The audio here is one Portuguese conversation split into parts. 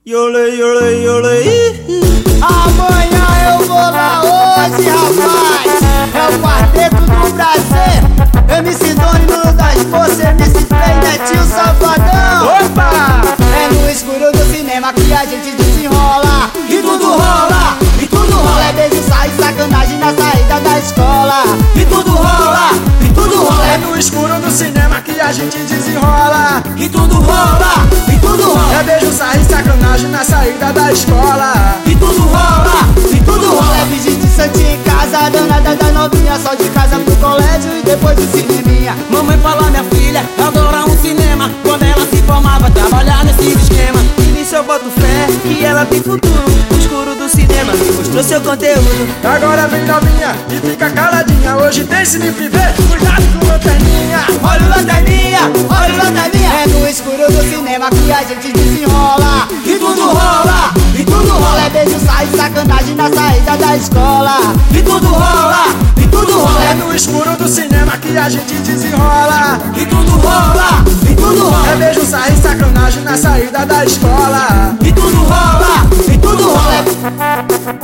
Yole, yole, yole. Amanhã eu vou lá hoje, rapaz. É o quarteto do Brasil. MC Doni, Nuno das Forças, MC Play, Netinho Safadão. Opa! É no escuro do cinema que a gente desenrola. E tudo rola, e tudo rola. É beijo, sai, sacanagem na saída da escola. E tudo rola, e tudo rola. É no escuro do cinema que a gente desenrola. E tudo rola, e tudo rola. É beijo, sarro e sacanagem na saída da escola. E tudo rola, e tudo rola. É visita de santinha em casa, danada da novinha. Só de casa pro colégio e depois do cineminha. Mamãe fala, minha filha, adora um cinema. Quando ela se formava, trabalhar nesse esquema. E nisso eu boto fé que ela tem futuro. O escuro do cinema mostrou seu conteúdo. Agora vem novinha e fica caladinha. Hoje tem Cine Privé, cuidado com lanterninha. Olha o lanterninha, olha o lanterninha. É no escuro do cinema que a gente desenrola. E tudo rola, e tudo rola. É beijo, sai, sacanagem na saída da escola. E tudo rola, e tudo rola. É no escuro do cinema que a gente desenrola. E tudo rola, e tudo rola. É beijo, sarro e sacanagem na saída da escola. E tudo rola, e tudo rola.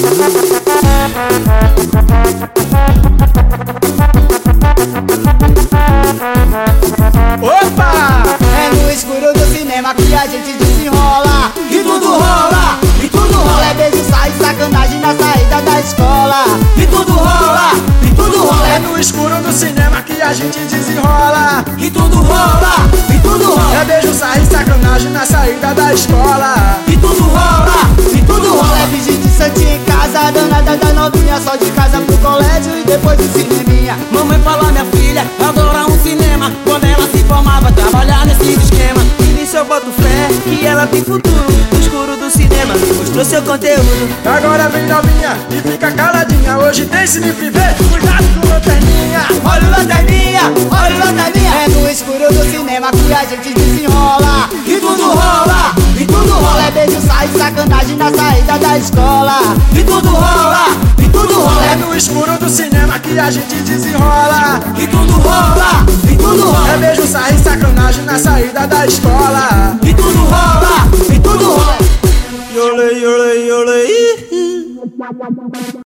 Opa! É no escuro do cinema que a gente desenrola. E tudo rola, e tudo rola. É beijo, sai, sacanagem na saída da escola. E tudo rola, e tudo rola. É no escuro do cinema que a gente desenrola. E tudo rola, e tudo rola. É beijo, sarro e sacanagem na saída da escola. E tudo rola, e tudo rola. É visita de santinha em casa, danada da novinha. Só de casa pro colégio e depois do cineminha. Mamãe fala, minha filha, adora um cinema. Quando ela se formava, trabalhar nesse esquema. E nisso eu boto fé que ela tem futuro. O escuro do cinema mostrou seu conteúdo. Agora vem novinha e fica caladinha. Hoje tem Cine Privé, cuidado com lanterninha. Olha o lanterninha, olha o lanterninha. É no escuro do cinema que a gente desenrola. E tudo rola, e tudo rola. É beijo, sai, sacanagem na saída da escola. E tudo rola, e tudo rola. É no escuro do cinema que a gente desenrola. E tudo rola, e tudo rola. É beijo, sarro e sacanagem na saída da escola. E tudo rola, e tudo rola. Yole, yole, yole.